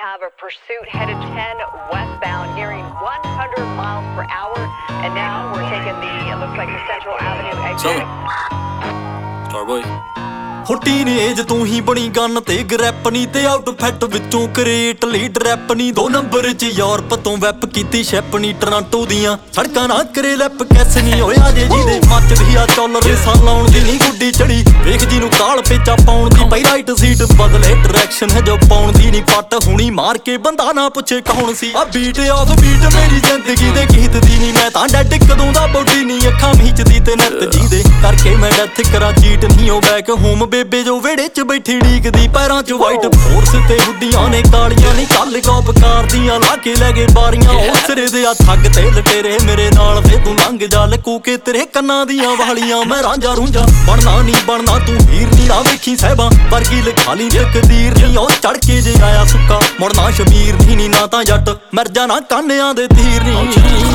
have a pursuit headed 10 westbound, nearing 100 miles per hour. And now we're taking it looks like the Central Avenue exit. Starboy. ਹੋ teenage ਤੂੰ ਹੀ ਬਣੀ gun ਤੇ ਗ੍ਰੈਪ ਨੀ ਤੇ outfit ਵਿੱਚੋਂ ਕ੍ਰੀਏਟ ਲੀਡ ਰੈਪ ਨੀ 2 ਨੰਬਰ 'ਚ ਯੂਰਪ ਤੋਂ ਵੈਪ ਕੀਤੀ ਸ਼ੈਪ ਨੀ ਟੋਰਾਂਟੋ ਦੀਆਂ ਸੜਕਾਂ ਨਾ ਕਰੇ ਲੈਪ ਕੈਸ ਨੀ ਹੋਇਆ ਜੇ ਜਿਹਦੇ ਮੱਚਦੀ ਆ ਚੌਲਰ ਰੇਸਾਂ ਲਾਉਣ ਦੀ ਨੀ ਗੁੱਡੀ ਚੜੀ ਵੇਖ ਜੀ ਨੂੰ ਕਾਲ ਪੇਚਾ ਪਾਉਣ ਦੀ ਪਈ ਰਾਈਟ ਸੀਟ ਬਦਲੇ ਡਾਇਰੈਕਸ਼ਨ ਹੈ ਜੋ ਪਾਉਣ ਦੀ ਨੀ ਪੱਟ ਹੁਣੀ ਮਾਰ ਕੇ ਬੰਦਾ ਨਾ ਪੁੱਛੇ ਕੌਣ ਸੀ ਆ ਬੀਟ ਆਫ ਬੀਟ ਮੇਰੀ ਜ਼ਿੰਦਗੀ ਦੇ ਗੀਤ ਦੀ ਨੀ ਮੈਂ ਤਾਂ ਡੈਡ ਕਦੋਂ ਦਾ ਬੋਡੀ ਨੀ ਅੱਖਾਂ ਮੀਚਦੀ ਤੇ ਨੱਤ ਜੀ ਦੇ ਕਰਕੇ ਮੈਂ ਡੈਥ ਕਰਾਂ ਚੀਟ ਨਹੀਂ ਹੋ ਬੈਕ ਹੋਮ ਬੇਬੇ ਜੋ ਵਿਹੜੇ 'ਚ ਬੈਠੀ ਢੀਕਦੀ ਪੈਰਾਂ 'ਚ ਵਾਈਟ ਫੋਰਸ ਤੇ ਹੁੱਡੀਆਂ ਨੇ ਕਾਲੀਆਂ ਨੀ ਕੱਲ ਗੋਪ ਦੀਆਂ ਲਾ ਕੇ ਲੈ ਗਏ ਬਾਰੀਆਂ ਉਹ ਸਿਰੇ ਦੇ ਆ ਠੱਗ ਤੇ ਲਟੇਰੇ ਮੇਰੇ ਨਾਲ ਫੇ ਤੂੰ ਲੰਘ ਜਾ ਲਕੂ ਕੇ ਤੇਰੇ ਕੰਨਾਂ ਦੀਆਂ ਵਾਲੀਆਂ ਮੈਂ ਰਾਂਝਾ ਰੂੰਝਾ ਬਣਨਾ ਨੀ ਬਣਨਾ ਤੂੰ ਹੀਰ ਨੀ ਨਾ ਵੇਖੀ ਸਹਿਬਾਂ ਵਰਗੀ ਲਿਖਾ ਲਈ ਤਕਦੀਰ ਨੀ ਉਹ ਚੜ ਕੇ ਜੇ ਆਇਆ ਸੁੱਕਾ ਮੁੜਨਾ ਸ਼ਬੀਰ ਨੀ ਨਾ ਤਾਂ ਜੱਟ ਮਰ ਜਾਣਾ ਕਾਨਿਆਂ ਦੇ ਤੀਰ ਨੀ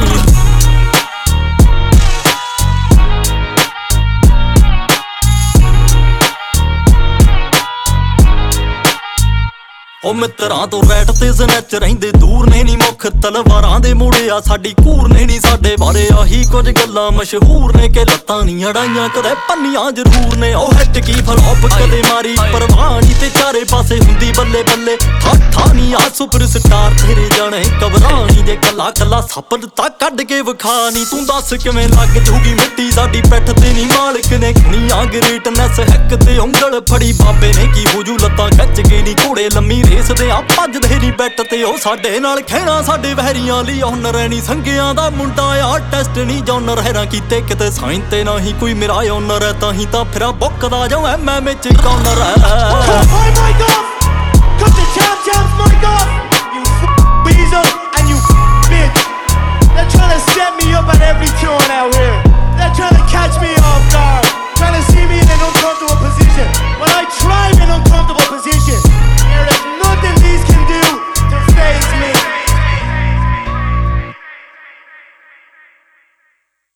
ਉਹ ਮਿੱਤਰਾਂ ਤੋਂ ਰੈਟ ਤੇ ਜ਼ਨੈਚ ਰਹਿੰਦੇ ਦੂਰ ਨੇ ਨੀ ਮੁੱਖ ਤਲਵਾਰਾਂ ਦੇ ਮੋੜੇ ਆ ਸਾਡੀ ਕੂਰ ਨੇ ਨੀ ਸਾਡੇ ਬਾਰੇ ਆਹੀ ਕੁਝ ਗੱਲਾਂ ਮਸ਼ਹੂਰ ਨੇ ਕਿ ਲੱਤਾਂ ਨੀ ਅੜਾਈਆਂ ਕਦੇ ਪੰਨੀਆਂ ਜ਼ਰੂਰ ਨੇ ਉਹ ਹਿੱਟ ਕੀ ਫਲॉप ਕਦੇ ਮਾਰੀ ਪਰਵਾਹ ਨੀ ਤੇ ਚਾਰੇ ਪਾਸੇ ਹੁੰਦੀ ਬੱਲੇ ਬੱਲੇ ਹੱਥਾਂ ਨੀ ਆ ਸੁਪਰ ਸਟਾਰ ਤੇਰੇ ਜਾਣੇ ਘਬਰਾਣੀ ਦੇ ਕੱਲਾ ਕੱਲਾ ਸੱਪ ਦਿੱਤਾ ਕੱਢ ਕੇ ਵਿਖਾ ਨੀ ਤੂੰ ਦੱਸ ਕਿਵੇਂ ਲੱਗ ਜੂਗੀ ਮਿੱਟੀ ਸਾਡੀ ਪਿੱਠ ਤੇ ਨੀ ਮਾਲਕ ਨੇ ਖਣੀਆਂ ਗ੍ਰੇਟਨੈਸ ਹੈਕ ਤੇ ਉਂਗਲ ਫੜੀ ਬਾਬੇ ਨੇ ਕੀ ਹੋਜੂ ਲੱਤਾਂ ਖਿੱਚ ਕੇ ਨੀ ਘੋੜੇ ਲੰਮੀ ਰੇਸਦੇ ਆ ਭੱਜਦੇ ਨੀ ਬੈਟ ਤੇ ਉਹ ਸਾਡੇ ਨਾਲ ਖਹਿਣਾ ਸਾਡੇ ਵਹਿਰੀਆਂ ਲਈ ਓਨਰ ਐ ਨੀ ਸੰਗਿਆਂ ਦਾ ਮੁੰਡਾ ਆ ਟੈਸਟ ਨੀ ਜੋਨਰ ਹੈਰਾਂ ਕੀਤੇ ਕਿਤੇ ਸਾਈਨ ਤੇ ਨਾ ਹੀ ਕੋਈ ਮੇਰਾ ਓਨਰ ਐ ਤਾਂ ਹੀ ਤਾਂ ਫਿਰਾਂ ਬੁੱਕਦਾ ਜਾਉ ਐਮਐਮ ਚ ਕੌਨਰ ਐ